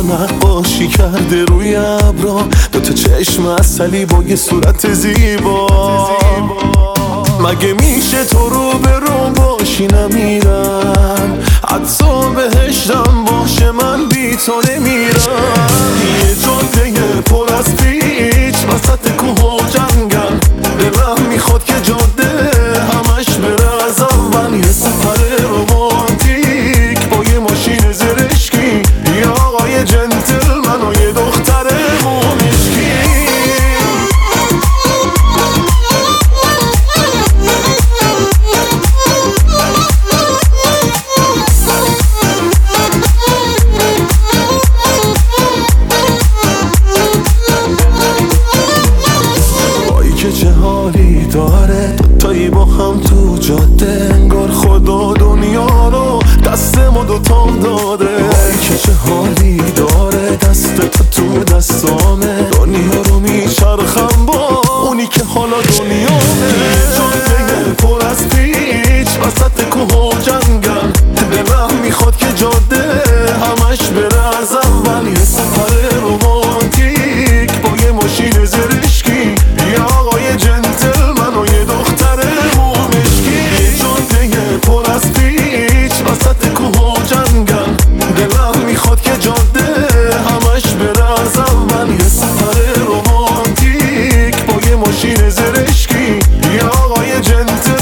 نقاشی کرده روی ابرا، دوتا چشم عسلی با یه صورت زیبا. مگه میشه تو رو به رو باشی نمیرم، حتی بهشتم باشه من بی تو نمیرم. یه جاده پر از پیچ وسط کوه و جنگل، دلم میخواد که جاده همش بره از اول. یه سفر رومانتیک با یه ماشین زرشکی، یه آقای جنتلمن و یه دختر مومشکی. که چه حالی داره دوتایی با هم تو جاده، انگار خدا دنیا رو دست ما دوتا داده. که چه حالی داره دست تو دستامه، دنیا رو میچرخم با اونی که حالا دنیامه. جاده پر از پیچ وسط کوه و جنگل، دلم میخواد که جاده همش بره از اول. یه سفر رومانتیک با یه ماشین زرشکی، یه آقای جنتلمن و یه دختر مومشکی. یه جاده پر از پیچ وسط کوه و جنگل، دلم میخواد که جاده همش بره از اول. یه سفر رومانتیک با یه ماشین زرشکی، یه آقای جنتلمن